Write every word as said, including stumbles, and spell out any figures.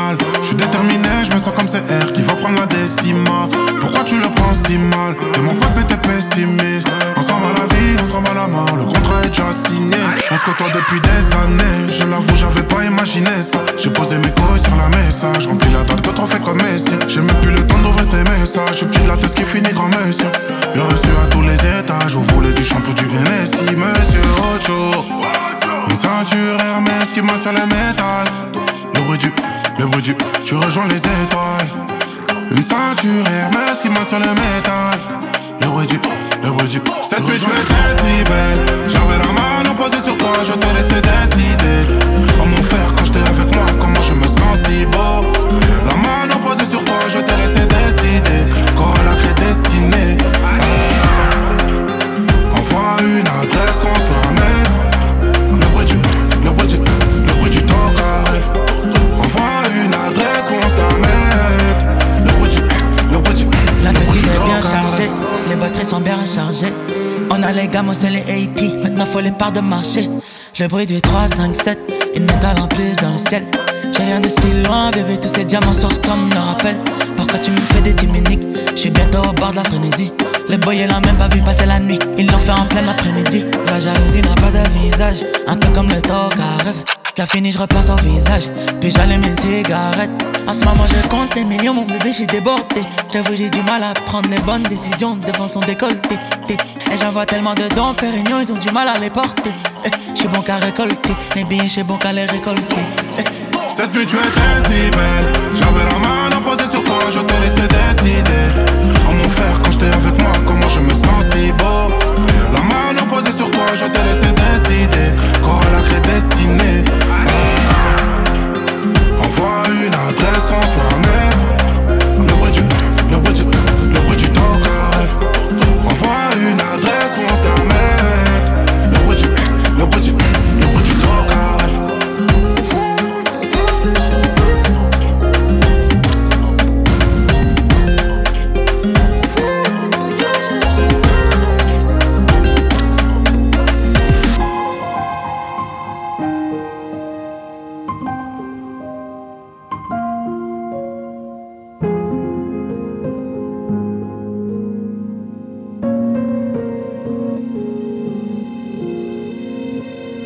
mal. Je suis déterminé, je me sens comme C R qui va prendre la décimale. Pourquoi tu le prends si mal? Et mon pote était pessimiste. Ensemble à la vie, ensemble à la mort, le contrat est déjà signé. On se côtoie depuis des années, je l'avoue j'avais pas imaginé ça. J'ai posé mes couilles sur la message, rempli la date de trophée comme Messi. J'ai même plus le temps d'ouvrir tes messages, je suis petit de la tête qui finit grand monsieur. J'ai reçu à tous les étages, vous voulez du shampoo, du Hennessy, monsieur Ocho. Une ceinture Hermès qui maintient le métal. Le bruit du, le bruit du, tu rejoins les étoiles. Une ceinture Hermès qui maintient le métal. Le bruit du, le bruit du. Cette nuit tu étais si belle, j'avais la main posée sur toi, je te laissais décider. Oh mon frère, quand j'étais avec moi, comment je me sens si beau. La main posée sur toi, je te laissais décider. Corps à la craie dessinée. Ah. Envoie une adresse qu'on se la mette. Le bruit du, le bruit du, le bruit du talk arrive. Envoie une adresse qu'on se la mette. Le bruit du, le bruit du. La petite est bien chargée, les batteries sont bien rechargées. On a les gammes, c'est les A P, maintenant faut les parts de marché. Le bruit du trois, cinq, sept, une métal en plus dans le ciel. Je viens de si loin, bébé, tous ces diamants sur toi me le rappellent. Pourquoi tu me fais des timiniques? J'suis bientôt au bord de la frénésie. Les boys, ils l'ont même pas vu passer la nuit, ils l'ont fait en plein après-midi. La jalousie n'a pas de visage, un peu comme le talk à rêve. T'as fini, je repasse au visage, puis j'allume une cigarette. En ce moment je compte les millions, mon bébé j'suis débordé. J'avoue j'ai du mal à prendre les bonnes décisions devant son décolleté. Et j'en vois tellement de dons Pérignon, ils ont du mal à les porter. J'suis bon qu'à récolter, les billets j'suis bon qu'à les récolter. Cette nuit tu étais si belle, j'avais la main posée sur toi, je te laissais décider. Oh mon frère, quand j'étais avec moi, comment je me sens si beau. La main posée sur toi, je te laissais décider.